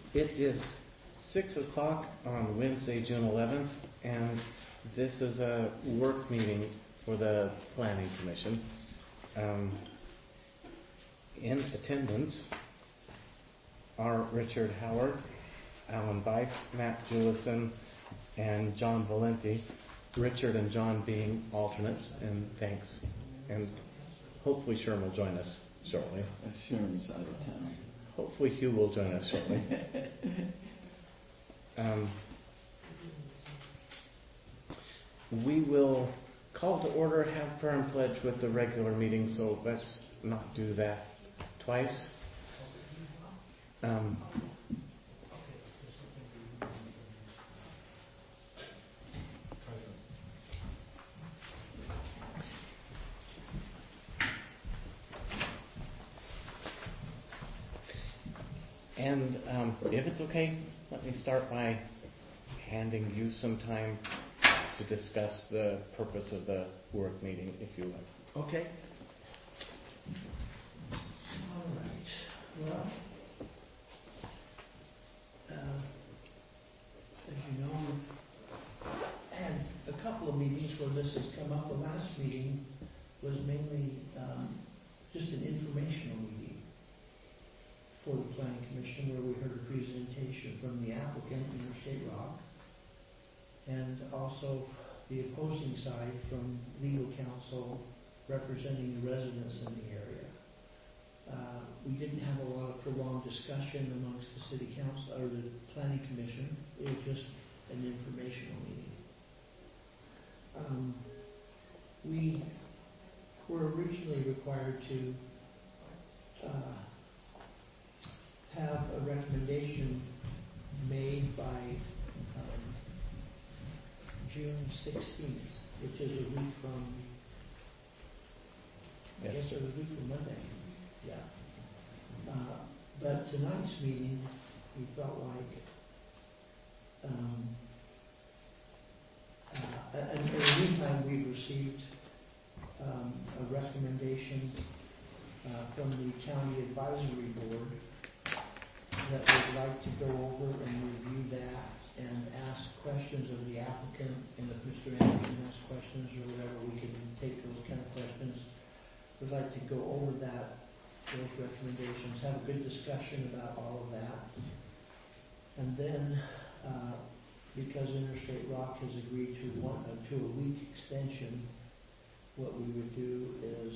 It is 6 o'clock on Wednesday, June 11th, and this is a work meeting for the Planning Commission. In attendance are Richard Howard, Alan Weiss, Matt Jewison, and John Valenti. Richard and John being alternates, and thanks. And hopefully Sherm will join us shortly. Sherm's out of town. Hopefully Hugh will join us shortly. We will call to order, have prayer and pledge with the regular meeting, so let's not do that twice. And if it's okay, let me start by handing you some time to discuss the purpose of the work meeting, if you would. Okay. All right. Well, as you know, we've had a couple of meetings where this has come up. The last meeting was mainly just an informational meeting for the Planning Commission, where we heard a presentation from the applicant, Interstate Rock, and also the opposing side from legal counsel representing the residents in the area. We didn't have a lot of prolonged discussion amongst the city council or the Planning Commission. It was just an informational meeting. We were originally required to have a recommendation made by June 16th, which is a week from, Yes. I guess it was a week from Monday. Yeah. But tonight's meeting, we felt like, and in the meantime, we received a recommendation from the County Advisory Board that we'd like to go over and review that and ask questions of the applicant, and if Mr. Anderson asks questions or whatever, we can take those kind of questions. We'd like to go over those recommendations, have a good discussion about all of that. And then, because Interstate Rock has agreed to a week extension, what we would do is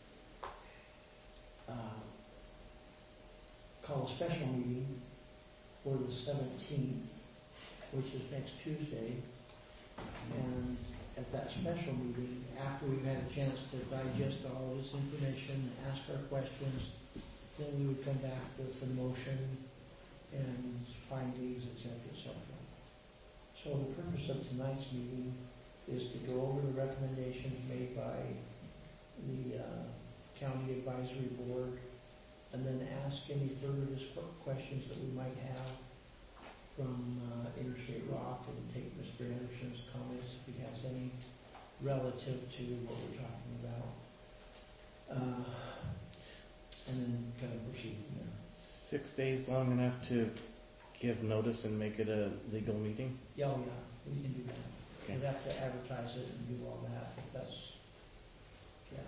call a special meeting for the 17th, which is next Tuesday, and at that special meeting, after we've had a chance to digest all this information, ask our questions, then we would come back with a motion and findings, etc., etc. So the purpose of tonight's meeting is to go over the recommendations made by the County Advisory Board, and then ask any further questions that we might have from Interstate Rock, and take Mr. Anderson's comments if he has any relative to what we're talking about, and then kind of proceed from there. 6 days long enough to give notice and make it a legal meeting? Yeah, we can do that. Okay. We'd have to advertise it and do all that. That's, yeah.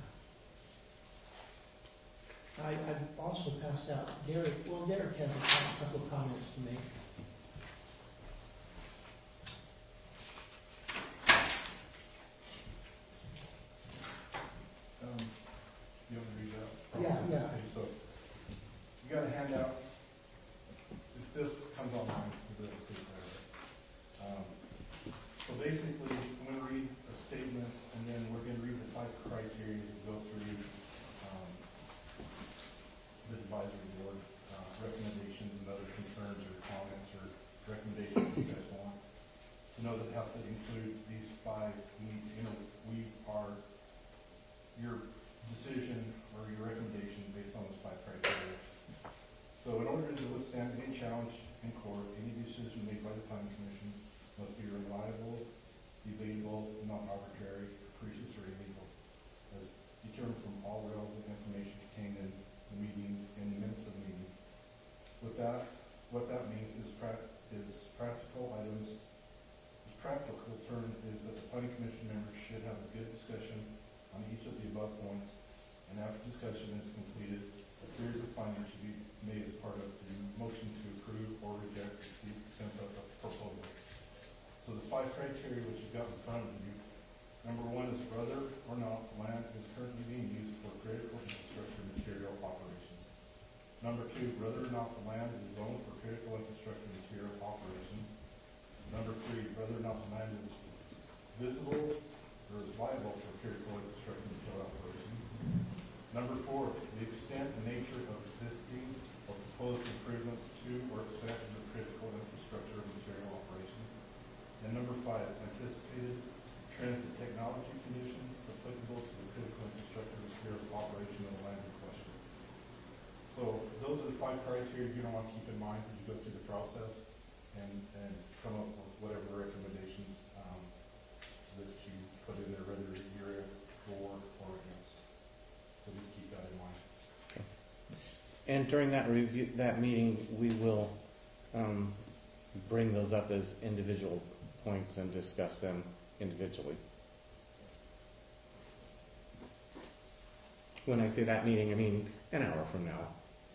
I've also passed out Derek. Well, Derek has a couple of comments to make. You want to read that? Yeah. Okay, so you got a handout. If this comes online, we'll see there. So basically, I'm going to read a statement, and then we're going to read the 5 criteria to go through the advisory board recommendations and other concerns or comments or recommendations you guys want. To know that it has to include these 5. We are your decision or your recommendation based on those 5 criteria. So in order to withstand any challenge in court, any decision made by the Planning Commission must be reliable, debatable, not arbitrary, capricious, or illegal, as determined from all relevant information contained in the meeting, in the minutes of the meeting. With that, what that means a good discussion on each of the above points, and after discussion is completed, a series of findings should be made as part of the motion to approve or reject the SIMPA proposal. So the 5 criteria which you've got in front of you, number 1 is whether or not the land is currently being used for critical infrastructure material operations. Number 2, whether or not the land is zoned for critical infrastructure material operations. Number 3, whether or not the land is visible or is viable for critical infrastructure material operations. Number 4, the extent and nature of existing or proposed improvements to or expansion of critical infrastructure material operations. And number 5, anticipated trends in technology conditions applicable to the critical infrastructure material operation of the land in question. So those are the 5 criteria you're going to want to keep in mind as you go through the process and come up with whatever recommendations that you put in there, whether you're for or against. So just keep that in mind. And during that review, that meeting, we will bring those up as individual points and discuss them individually. When I say that meeting, I mean an hour from now.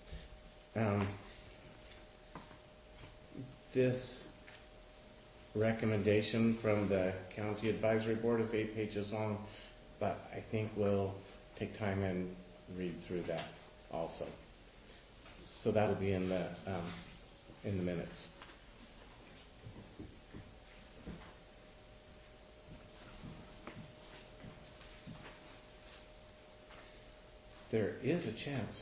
This recommendation from the County Advisory Board is 8 pages long, but I think we'll take time and read through that also. So that'll be in the minutes. There is a chance.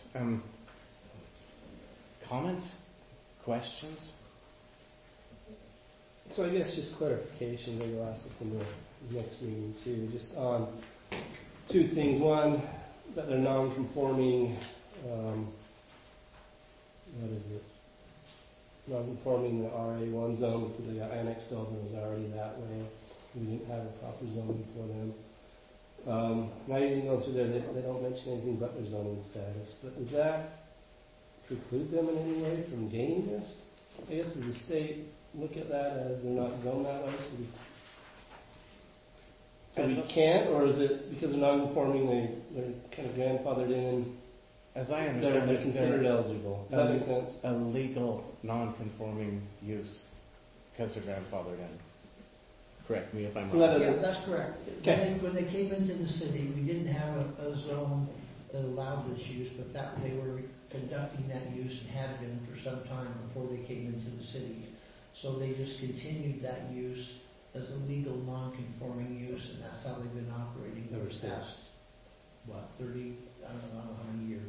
Comments? Questions? So I guess just clarification, maybe I'll ask this in the next meeting too, just on 2 things. One, that they're non-conforming, what is it? Non-conforming the RA1 zone because they got annexed over and was already that way. We didn't have a proper zoning for them. Now you can go through there, they don't mention anything but their zoning status, but does that preclude them in any way from gaining this? I guess does the state look at that as they're not zoned that way, so we can't, or is it because they're non-conforming, they're kind of grandfathered in, As I understand they're it, considered they're eligible? Does that make sense? a legal non-conforming use because they're grandfathered in. Correct me if I'm So wrong. that Yeah, that's correct. Okay. When they came into the city, we didn't have a zone that allowed this use, but that they were conducting that use and had been for some time before they came into the city. So they just continued that use as a legal non-conforming use, and that's how they've been operating for the past, 30, I don't know how many years.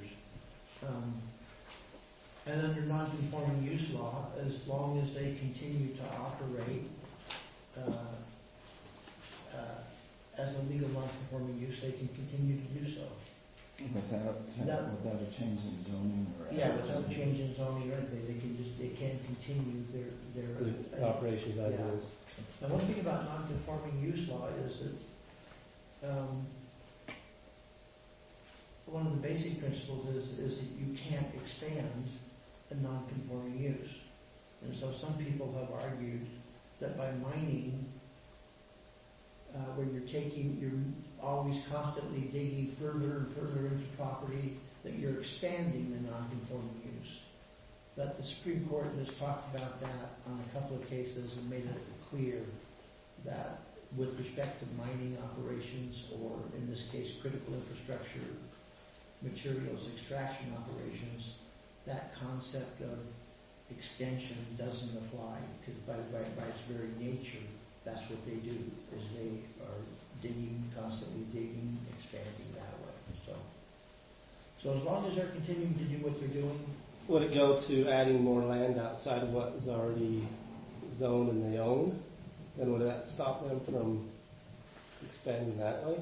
And under non-conforming use law, as long as they continue to operate as a legal non-conforming use, they can continue to do so. Without a change in zoning or? Yeah, without change in zoning or anything, they can continue their Operations as yeah. is. And one thing about non-conforming use law is that one of the basic principles is that you can't expand a non-conforming use. And so some people have argued that by mining, where you're always constantly digging further and further into property, that you're expanding the non-conforming use. But the Supreme Court has talked about that on a couple of cases and made it clear that with respect to mining operations, or in this case critical infrastructure materials extraction operations, that concept of extension doesn't apply, because by its very nature, that's what they do, is they are digging, constantly digging, expanding that way. So as long as they're continuing to do what they're doing. Would it go to adding more land outside of what is already zoned and they own? Then would that stop them from expanding that way?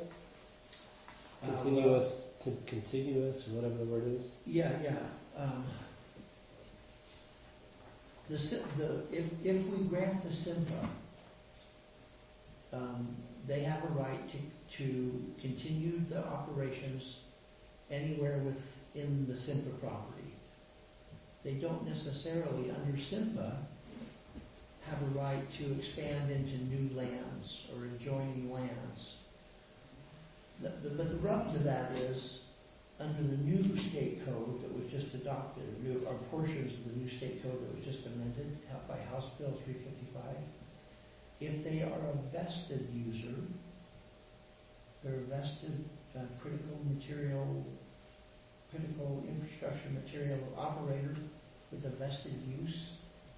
Contiguous, or whatever the word is? Yeah. If we grant the SIMPA, they have a right to continue the operations anywhere within the SIMPA property. They don't necessarily, under SIMPA, have a right to expand into new lands or adjoining lands. rub to that is, under the new state code that was just adopted, or portions of the new state code that was just amended by House Bill 355, if they are a vested user, they're a vested critical infrastructure material operator with a vested use,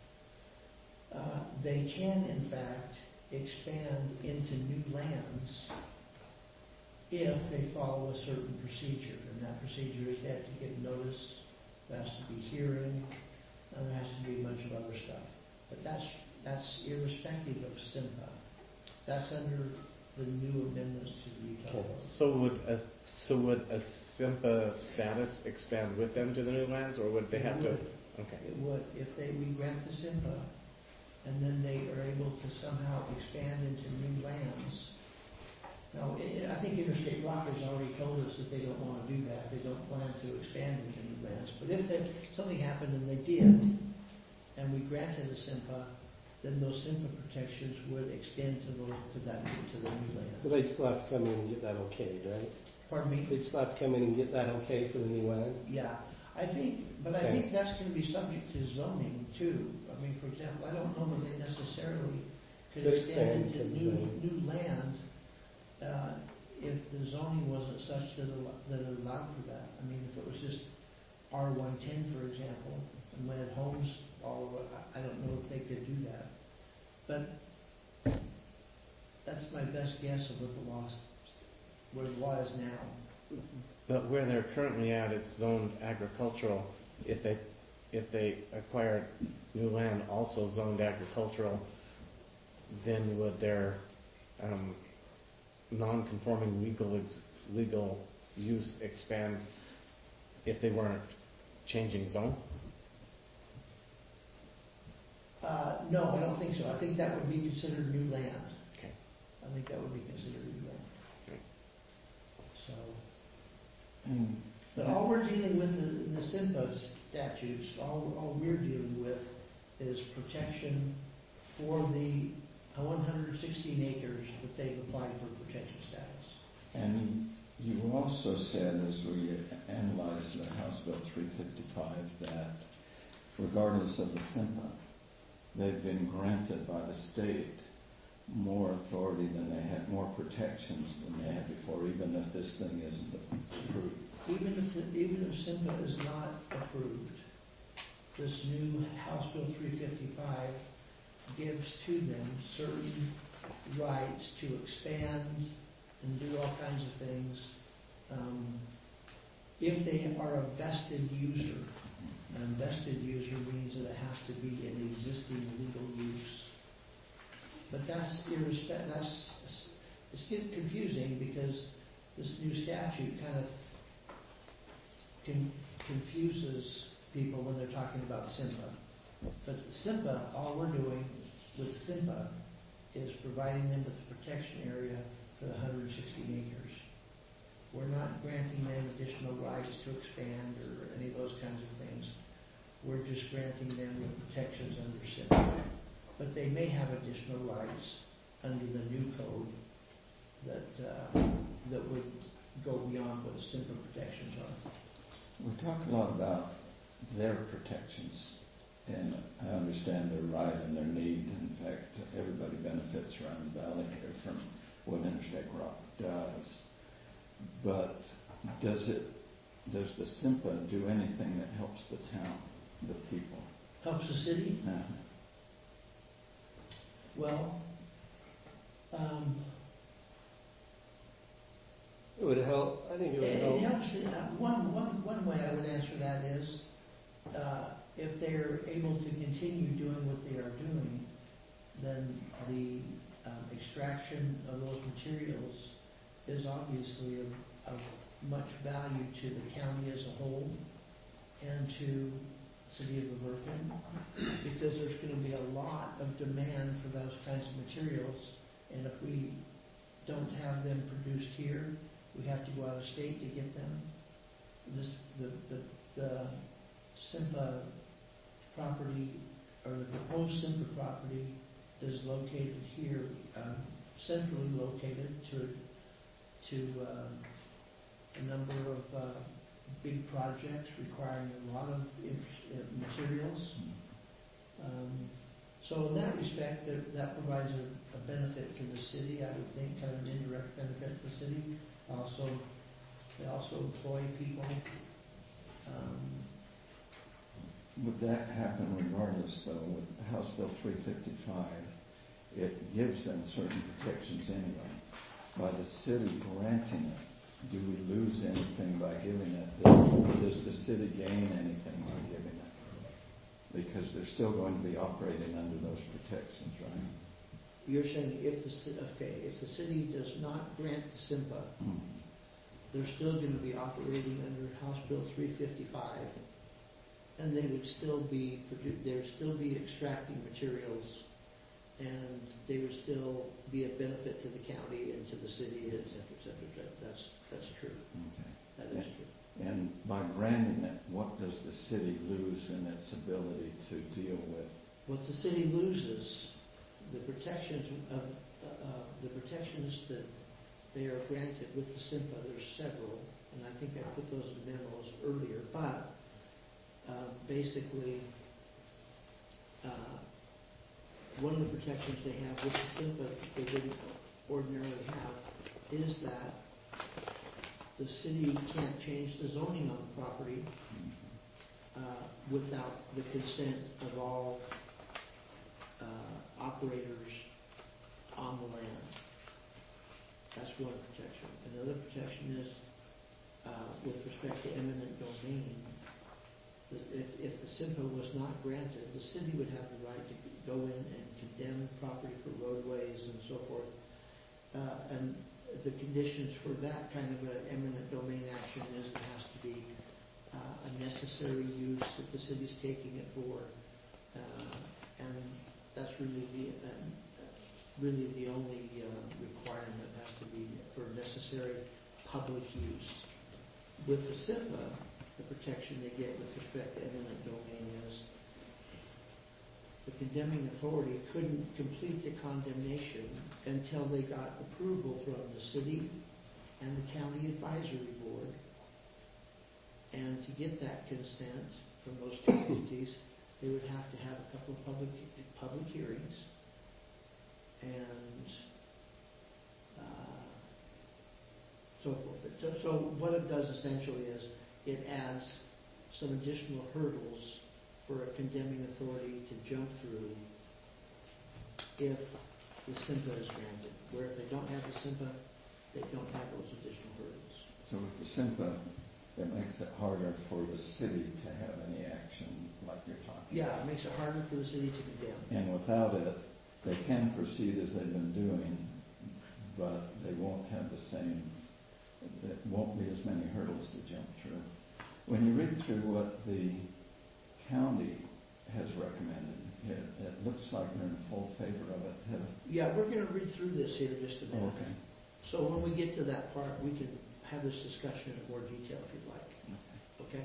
they can in fact expand into new lands if they follow a certain procedure. And that procedure is they have to give notice, there has to be hearing, and there has to be a bunch of other stuff. But that's irrespective of SIMPA. That's under the new amendments to the Utah Code. So would a SIMPA status expand with them to the new lands, or would they have to? Okay. It would, if we grant the SIMPA, and then they are able to somehow expand into new lands. Now, I think Interstate Rock has already told us that they don't want to do that. They don't plan to expand into new lands. But if something happened and they did, and we granted a SIMPA, then those SIMPA protections would extend to the new land. But they'd still have to come in and get that okay, right? Pardon me? They'd still have to come in and get that okay for the new land? Yeah, I think that's going to be subject to zoning too. I mean, for example, I don't know that they necessarily could extend into new land if the zoning wasn't such that it allowed for that. I mean, if it was just R110, for example, and had homes all over, I don't know if they could do that. But that's my best guess of where the law is now. But where they're currently at, it's zoned agricultural. If they acquired new land also zoned agricultural, then would their non-conforming legal use expand if they weren't changing zone? No, I don't think so. I think that would be considered new land. Okay. I think that would be considered new land. Okay. So, but all we're dealing with in the SIMPA statutes, all we're dealing with is protection for the 116 acres that they've applied for protection status. And you also said, as we analyzed the House Bill 355, that regardless of the SIMPA, they've been granted by the state more authority than they had, more protections than they had before, even if this thing isn't approved. Even if SIMPA is not approved, this new House Bill 355 gives to them certain rights to expand and do all kinds of things if they are a vested user. An vested user means that it has to be an existing legal use. But it's getting confusing because this new statute kind of confuses people when they're talking about SIMPA. But SIMPA, all we're doing with SIMPA is providing them with the protection area for the 116 acres. We're not granting them additional rights to expand or any of those kinds of things. We're just granting them the protections under SIMPA. But they may have additional rights under the new code that would go beyond what the SIMPA protections are. We talk a lot about their protections, and I understand their right and their need. In fact, everybody benefits around the valley here from what Interstate Rock does. But does the SIMPA do anything that helps the town, the people? Helps the city? Well, It would help. I think it would it help. helps. One way I would answer that is if they're able to continue doing what they are doing, then the extraction of those materials is obviously of much value to the county as a whole and to the city of Laverton, because there's going to be a lot of demand for those kinds of materials, and if we don't have them produced here, we have to go out of state to get them. The SIMPA property, or the proposed SIMPA property, is located here, centrally located to a number of big projects requiring a lot of materials. So in that respect, that provides a benefit to the city, I would think, kind of an indirect benefit to the city. They also employ people. Would that happen regardless, though, with House Bill 355? It gives them certain protections anyway. By the city granting it, do we lose anything by giving it? Does the city gain anything by giving it? Because they're still going to be operating under those protections, right? You're saying if the city does not grant the SIMPA, they're still going to be operating under House Bill 355, and they would still be extracting materials, and they would still be a benefit to the county and to the city, et cetera, et cetera, et cetera. That's true. Okay. That is true. And by granting it, what does the city lose in its ability to deal with? What the city loses, the protections that they are granted with the SIMPA, there's several, and I think I put those in memos earlier, but basically, one of the protections they have with the SIMPA that they wouldn't ordinarily have is that the city can't change the zoning on the property without the consent of all operators on the land. That's one protection. Another protection is with respect to eminent domain. If the SIMPA was not granted, the city would have the right to go in and condemn property for roadways and so forth. And the conditions for that kind of an eminent domain action is it has to be a necessary use that the city's taking it for, and that's really the only requirement has to be for necessary public use. With the SIMPA, the protection they get with respect to eminent domain is the condemning authority couldn't complete the condemnation until they got approval from the city and the county advisory board. And to get that consent from those two entities, they would have to have a couple of public hearings and so forth. So what it does essentially is it adds some additional hurdles for a condemning authority to jump through if the SIMPA is granted. Where if they don't have the SIMPA, they don't have those additional hurdles. So with the SIMPA, it makes it harder for the city to have any action like you're talking about. Yeah, it makes it harder for the city to condemn. And without it, they can proceed as they've been doing, but they won't have the same, there won't be as many hurdles to jump through. When you read through what the county has recommended, it looks like they're in full favor of it. Yeah, we're going to read through this here in just a minute. Okay. So when we get to that part, we can have this discussion in more detail if you'd like. Okay?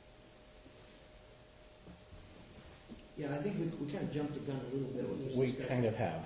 Yeah, I think we kind of jumped the gun a little bit with this We discussion. kind of have.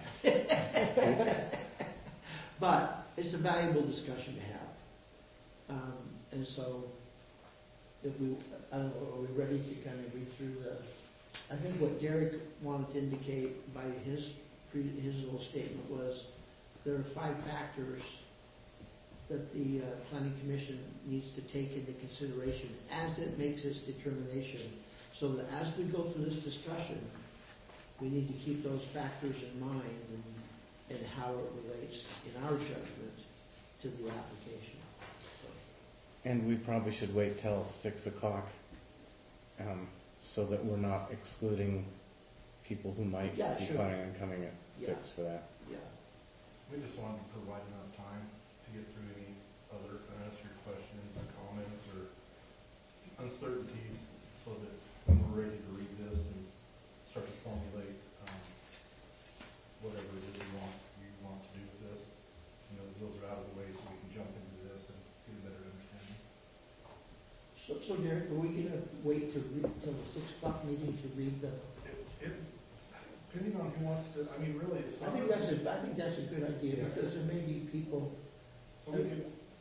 But it's a valuable discussion to have. And so, if we, I don't know, are we ready to kind of read through I think what Derek wanted to indicate by his little statement was there are 5 factors that the Planning Commission needs to take into consideration as it makes its determination, so that as we go through this discussion, we need to keep those factors in mind and how it relates, in our judgment, to the application. And we probably should wait till 6 o'clock so that we're not excluding people who might be planning on coming at 6 for that. Yeah. We just wanted to provide enough time to get through any other unanswered questions or comments or uncertainties so that when we're ready to read this and start to formulate whatever it is you want to do with this, those are out of the way so we can jump into this and get a better understanding. So Derek, are we going to wait to read till the 6 o'clock meeting to read the? Depending on who wants to, really, it's I think that's a good idea because there may be people. So we can, but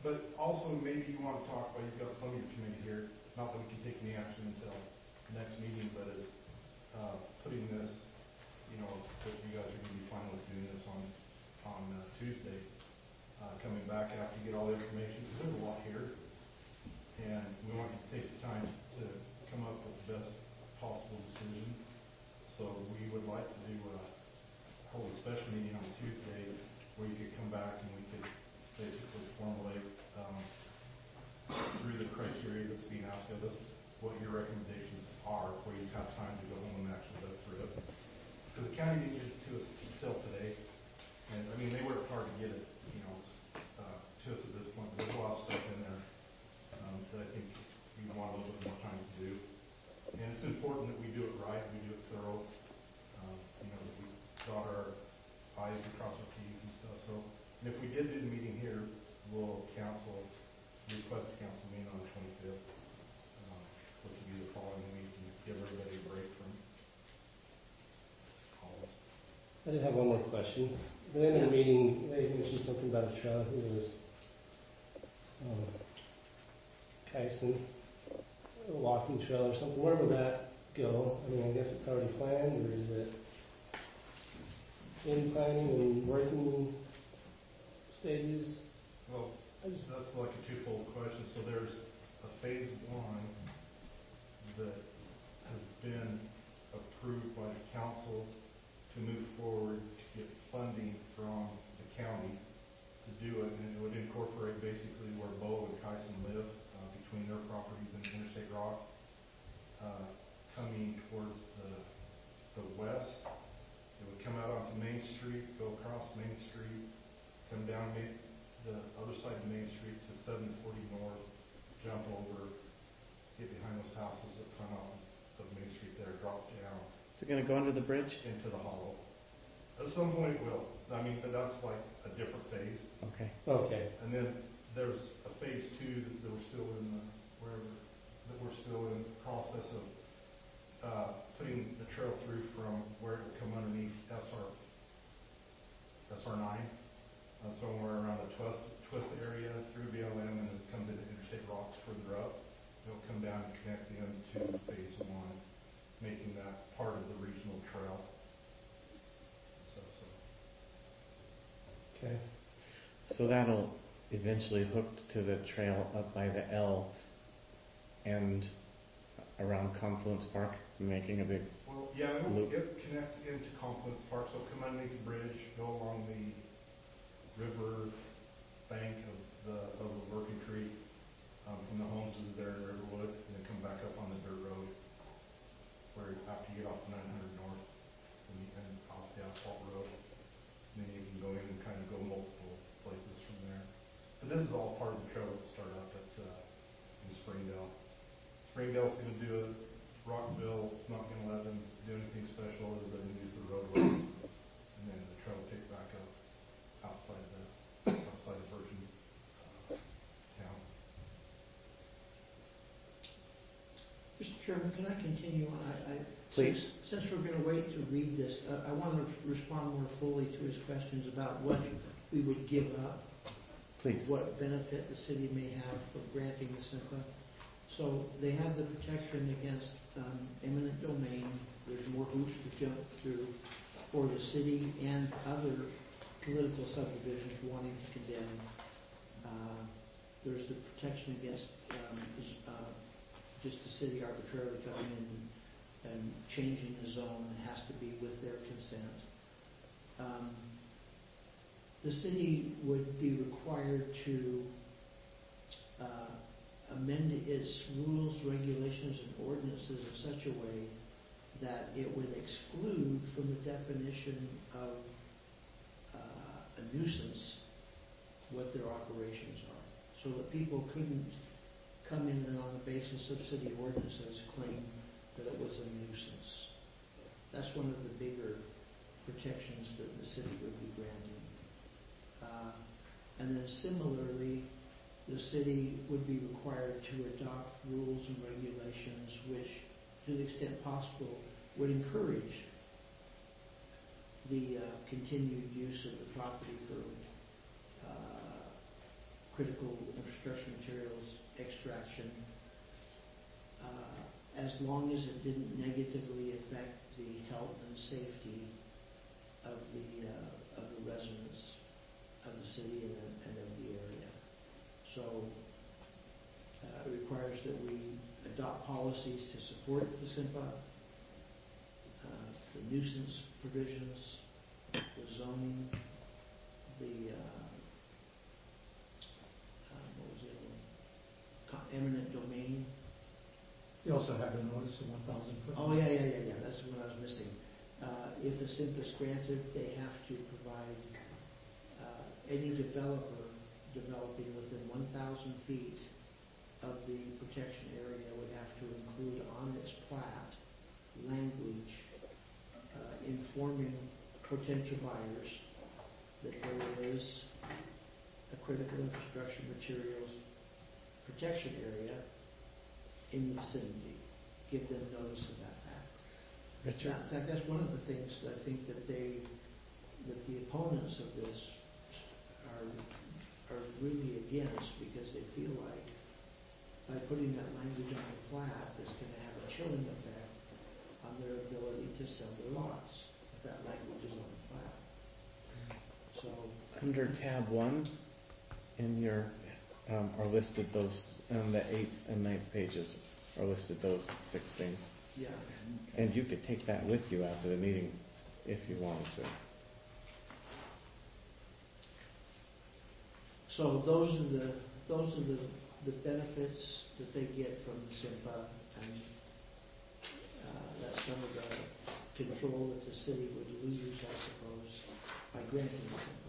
also, maybe you want to talk about, you've got some of your committee here, not that we can take any action until the next meeting, but is putting this, you know, that you guys are going to be fine with doing this on Tuesday, coming back after you get all the information, because there's a lot here, and we want you to take the time to come up with the best possible decision. So we would like to hold a special meeting on Tuesday where you could come back and we could basically formulate through the criteria that's being asked of us what your recommendations are, where you have time to go home and actually look through it. Because the county didn't get it to us until today, and I mean they worked hard to get it, you know, to us at this point. But there's a lot of stuff in there that I think we want a little bit more time to do. And it's important that we do it right, we do it thorough, you know, that we dot our I's and cross our T's and stuff. So, and if we did do the meeting here, we'll request a council meeting on the 25th, which will be the following week, and give everybody a break from all this. I did have one more question. At the end of the meeting, they mentioned something about a trail. I think it was Kyson, a walking trail or something. Where would that go? I mean, I guess it's already planned, or is it in planning and working stages? Well, that's like a twofold question. So there's a phase one that has been approved by the council to move forward to get funding from the county to do it, and it would incorporate basically where Bo and Kyson live, between their properties and Interstate Rock, coming towards the west. It would come out onto Main Street, go across Main Street, come down the other side of Main Street to 740 North, jump over, get behind those houses at front of Main Street there, drop down Is it going to go under the bridge? into the hollow. At some point it will. I mean, but that's like a different phase. Okay. Okay. And then there's a phase two that we're still in the process of putting the trail through from where it will come underneath SR9, somewhere around the twist area through BLM, and it comes into Interstate Rocks further up. It'll come down and connect into phase one, making that part of the regional trail. Okay. So that'll eventually hook to the trail up by the L and around Confluence Park, making a big Well, yeah, it will loop. connect into Confluence Park, so come underneath the bridge, go along the river bank of the Working Creek, from the homes that are there in Riverwood, and then come back up on the dirt road, where after you get off 900 North and off the asphalt road, and then you can go in and kind of go multiple places from there. But this is all part of the trail that will start up in Springdale. Springdale's going to do it. Rockville is not going to let them do anything special other than use the roadway, and then the trail will pick back up outside Virgin town. Mr. Chairman, can I continue on? Please. Since we're going to wait to read this, I want to respond more fully to his questions about what we would give up, Please. what benefit the city may have for granting the SIMPA. So they have the protection against eminent domain. There's more hoops to jump through for the city and other political subdivisions wanting to condemn. There's the protection against just the city arbitrarily coming in and changing the zone. It has to be with their consent. The city would be required to amend its rules, regulations, and ordinances in such a way that it would exclude from the definition of a nuisance what their operations are, so that people couldn't come in and on the basis of city ordinances claim that it was a nuisance. That's one of the bigger protections that the city would be granting. And then similarly, the city would be required to adopt rules and regulations which, to the extent possible, would encourage the continued use of the property for critical infrastructure materials extraction, as long as it didn't negatively affect the health and safety of the residents of the city and of the area. So it requires that we adopt policies to support the SIMPA, the nuisance provisions, the zoning, the what was the other one? Eminent domain. You also have to notice the 1,000 foot. Oh, yeah, that's what I was missing. If a SIMPA is granted, they have to provide any developer developing within 1,000 feet of the protection area would have to include on its plat language informing potential buyers that there is a critical infrastructure materials protection area in the vicinity. Give them notice of that fact. Richard? In fact, that's one of the things that I think that the opponents of this are really against, because they feel like by putting that language on the plat, it's going to have a chilling effect on their ability to sell their lots if that language is on the plat. So Under tab 1 in your are listed those on the 8th and 9th pages are listed those 6 things. yeah, And you could take that with you after the meeting if you wanted to. so those are the benefits that they get from the SIMPA, and that's some of the control that the city would lose, I suppose, by granting the SIMPA.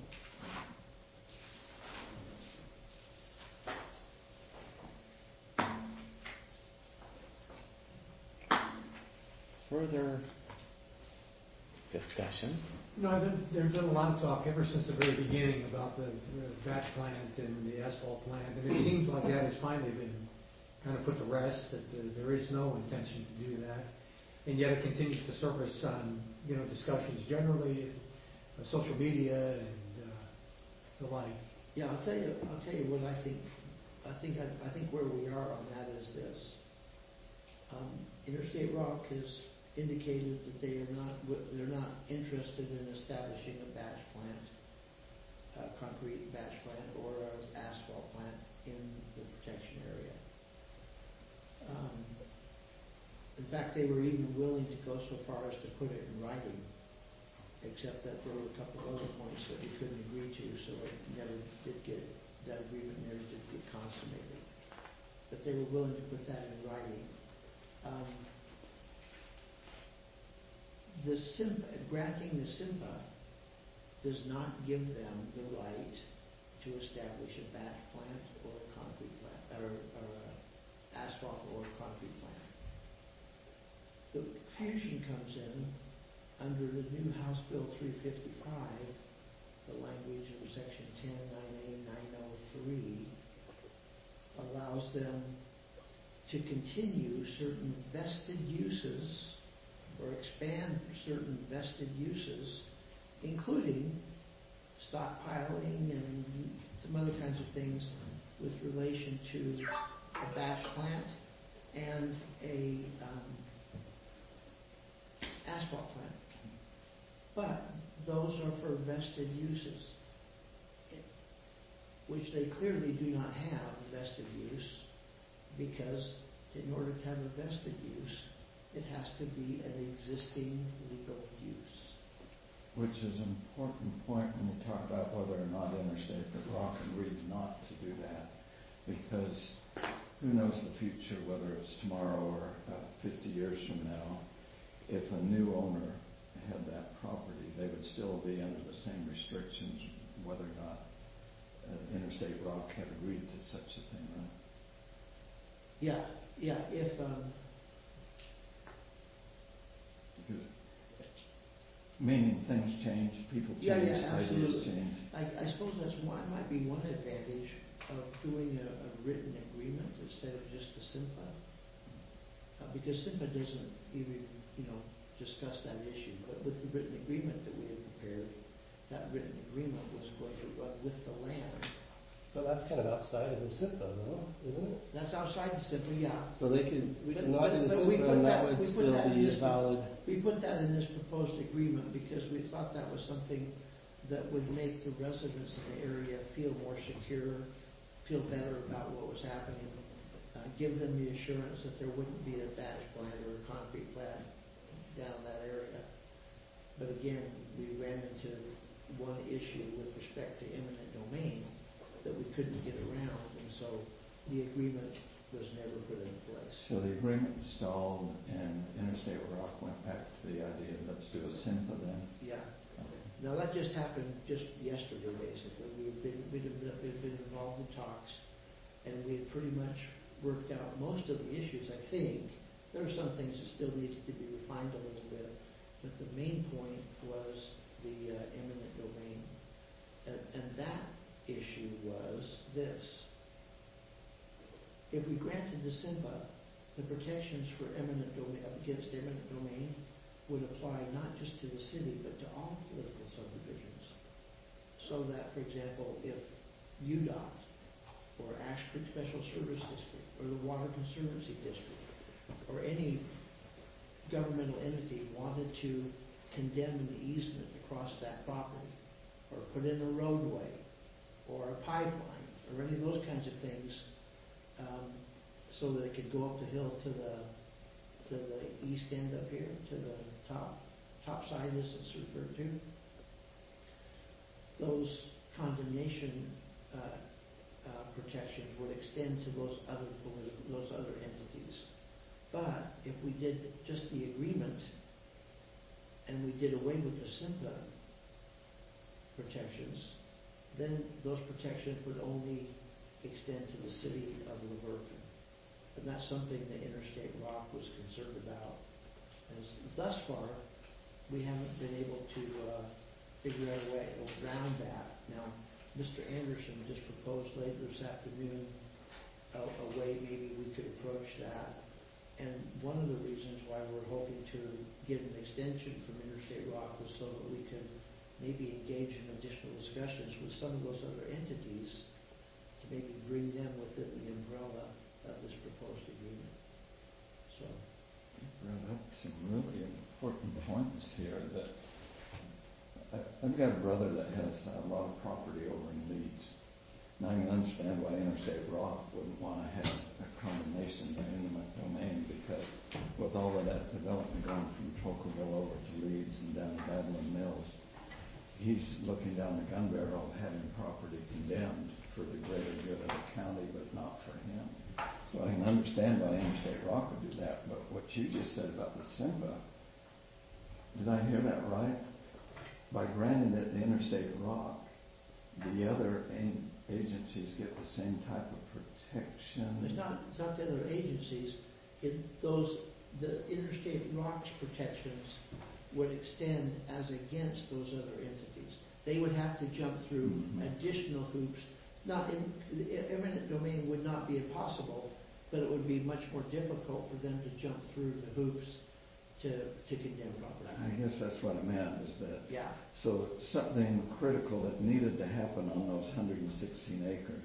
Further discussion? There's been a lot of talk ever since the very beginning about the batch plant and the asphalt plant, and it seems like that has finally been kind of put to rest, that there is no intention to do that, and yet it continues to surface on discussions generally, social media and the like. Yeah, I'll tell you what I think. I think where we are on that is this. Interstate Rock has indicated that they're not interested in establishing a batch plant, a concrete batch plant or an asphalt plant in the protection area. In fact, they were even willing to go so far as to put it in writing, except that there were a couple of other points that we couldn't agree to, so that agreement never did get consummated. But they were willing to put that in writing. The SIMPA, granting the SIMPA does not give them the right to establish a batch plant or a concrete plant, or asphalt or concrete plant. The confusion comes in under the new House Bill 355, the language of Section 10 9A 903 allows them to continue certain vested uses or expand certain vested uses, including stockpiling and some other kinds of things with relation to a batch plant and a asphalt plant. But those are for vested uses, which they clearly do not have vested use, because in order to have a vested use, it has to be an existing legal use. Which is an important point when you talk about whether or not Interstate Rock agreed not to do that, because who knows the future, whether it's tomorrow or 50 years from now. If a new owner had that property, they would still be under the same restrictions, whether or not Interstate Rock had agreed to such a thing, right? Yeah. If meaning things change, people change, ideas change. I suppose that's might be one advantage of doing a written agreement instead of just a SIMPA, because SIMPA doesn't even discuss that issue. But with the written agreement that we had prepared, that written agreement was going to run with the land So that's kind of outside of the SIPA, though, isn't it? That's outside the SIPA, yeah. So they could, we But- could not do the but we SIPA put and that- that we would put still that in be this- valid. We put that in this proposed agreement because we thought that was something that would make the residents of the area feel more secure, feel better about what was happening, give them the assurance that there wouldn't be a batch plant or a concrete plant down that area. But again, we ran into one issue with respect to eminent domain that we couldn't get around, and so the agreement was never put in place. So the agreement stalled and Interstate Rock went back to the idea, let's do a SIMPA then? Yeah. Now, that just happened just yesterday, basically. We'd been involved in talks, and we had pretty much worked out most of the issues, I think. There were some things that still needed to be refined a little bit, but the main point was the eminent domain. And that issue was this. If we granted the SIMPA, the protections for eminent domain, against eminent domain, would apply not just to the city, but to all political subdivisions. So that, for example, if UDOT, or Ash Creek Special Service District, or the Water Conservancy District, or any governmental entity wanted to condemn an easement across that property, or put in a roadway, or a pipeline, or any of those kinds of things, so that it could go up the hill to the east end up here, to the top side, as it's referred to. Those condemnation protections would extend to those other entities. But if we did just the agreement and we did away with the SIMPA protections, then those protections would only extend to the city of La Verkin. And that's something that Interstate Rock was concerned about. And thus far, we haven't been able to figure out a way around that. Now, Mr. Anderson just proposed later this afternoon a way maybe we could approach that. And one of the reasons why we're hoping to get an extension from Interstate Rock was so that we could maybe engage in additional discussions with some of those other entities to maybe bring them within the umbrella of this proposed agreement. So, You brought up some really important points here that I've got a brother that has a lot of property over in Leeds. Now I can understand why Interstate Rock wouldn't want to have a condemnation by eminent domain, because with all of that development going from Tocqueville over to Leeds and down to Badland Mills, he's looking down the gun barrel of having property condemned for the greater good of the county, but not for him. So I can understand why Interstate Rock would do that, but what you just said about the SIMPA, did I hear that right? By granting it to Interstate Rock, the other agencies get the same type of protection? it's not the other agencies. The Interstate Rock's protections would extend as against those other entities. They would have to jump through additional hoops. Eminent domain would not be impossible, but it would be much more difficult for them to jump through the hoops to condemn property. I guess that's what I meant, is that Yeah. so something critical that needed to happen on those 116 acres,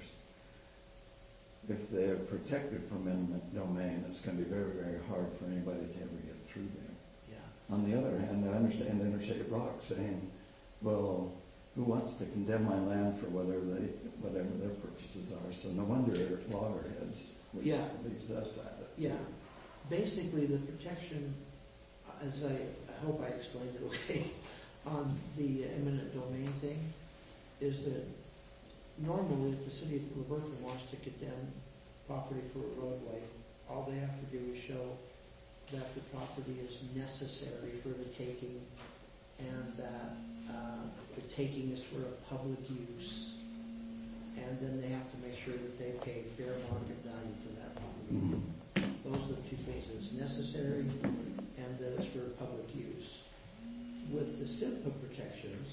if they're protected from eminent domain, it's going to be very, very hard for anybody to ever get through there. Yeah. On the other hand, I understand Interstate Rock saying, well, who wants to condemn my land for whatever their purchases are? So no wonder loggerheads, which Yeah. leaves us at it. Yeah. Basically, the protection, as I hope I explained it okay, on the eminent domain thing, is that normally if the city of La Verkin wants to condemn property for a roadway, all they have to do is show that the property is necessary for the taking and that the taking is for a public use. And then they have to make sure that they pay fair market value for that property. Mm-hmm. Those are the two things. It's necessary and that it's for public use. With the SIMPA protections,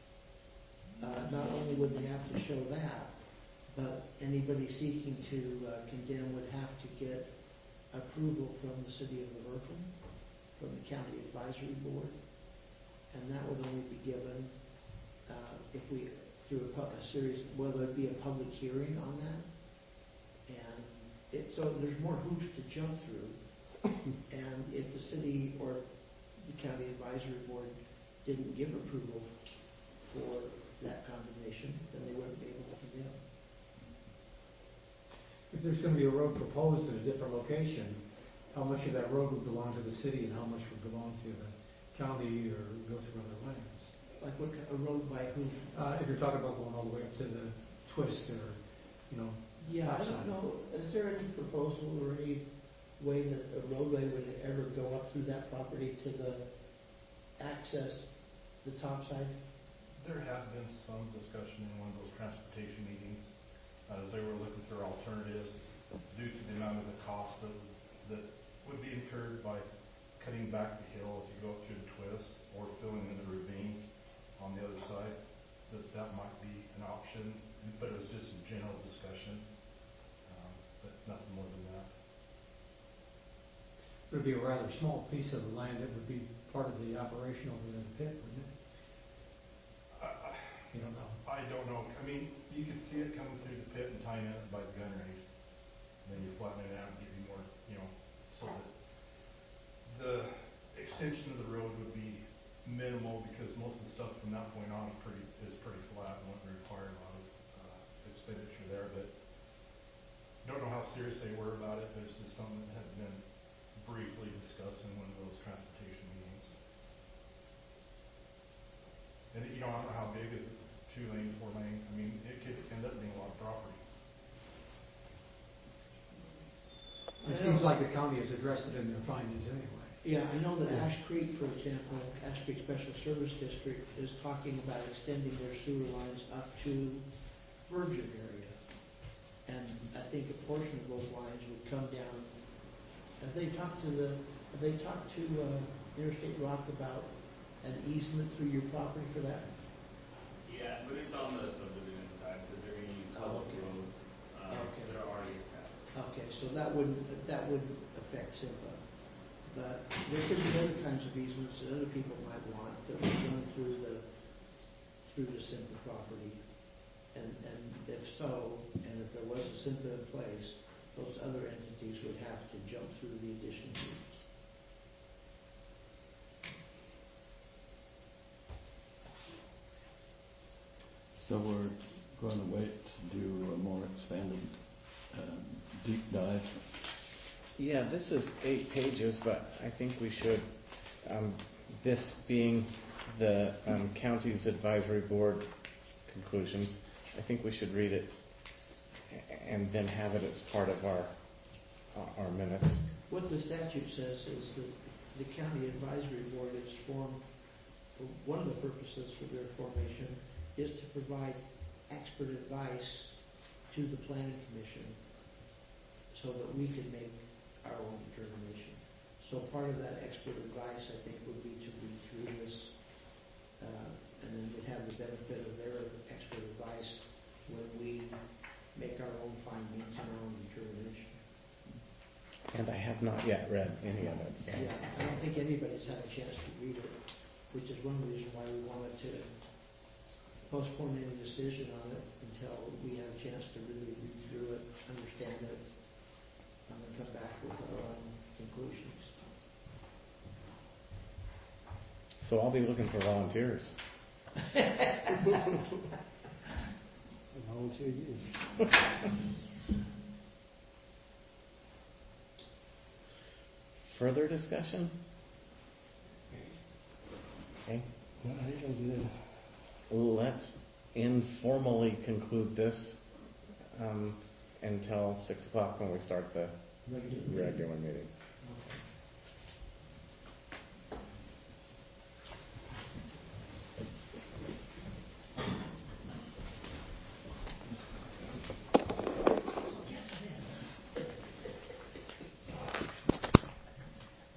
not only would they have to show that, but anybody seeking to condemn would have to get approval from the city of La Verkin, from the county advisory board, and that would only be given if we through a series, whether it be a public hearing on that. And so there's more hoops to jump through. And if the city or the county advisory board didn't give approval for that condemnation, then they wouldn't be able to condemn. If there's going to be a road proposed at a different location, how much of that road would belong to the city and how much would belong to the county or go through other lands? Like what, a road by who? If you're talking about going all the way up to the twist or, Yeah, I don't know, is there any proposal or any way that a roadway would ever go up through that property to access the top side? There have been some discussion in one of those transportation meetings, as they were looking for alternatives due to the amount of the cost that would be incurred by cutting back the hill as you go up through the twist or filling in the ravine on the other side, that might be an option, but it was just a general discussion, but nothing more than that. It would be a rather small piece of the land that would be part of the operation over in the pit, wouldn't it? You don't know. I don't know. I mean, you could see it coming through the pit and tying it up by the gun range. Then you flatten it out and give you more, so that the extension of the road would be minimal because most of the stuff from that point on is pretty flat and wouldn't require a lot of expenditure there. But don't know how serious they were about it, but it's just something that had been briefly discussed in one of those transportation meetings. And I don't know how big is it, 2 lane, 4 lane. I mean, it could end up being a lot of property. It seems like the county has addressed it in their findings anyway. Yeah, I know that Ash Creek, for example, Ash Creek Special Service District is talking about extending their sewer lines up to Virgin area. And I think a portion of those lines would come down. Have they talked to Interstate Rock about an easement through your property for that? Yeah, but it's on the subdivision side, because they're going to use public roads Okay. that are already established. Okay, so that wouldn't affect SIMPA. But there could be other kinds of easements that other people might want that would run through the SIMPA property. And if so, and if there was a SIMPA in place, those other entities would have to jump through the additional hoops. So we're going to wait to do a more expanded deep dive. Yeah, this is 8 pages, but I think we should, this being the county's advisory board conclusions, I think we should read it and then have it as part of our minutes. What the statute says is that the county advisory board is formed, for one of the purposes for their formation is to provide expert advice to the planning commission so that we can make our own determination. So part of that expert advice, I think, would be to read through this, and then we'd have the benefit of their expert advice when we make our own findings and our own determination. And I have not yet read any of it. So. Yeah, I don't think anybody's had a chance to read it, which is one reason why we wanted to postpone any decision on it until we have a chance to really read through it, understand it, and then come back with our own conclusions. So I'll be looking for volunteers. Volunteer you. Further discussion? Okay. No, I think I'm good. Let's informally conclude this until 6 o'clock when we start the regular meeting.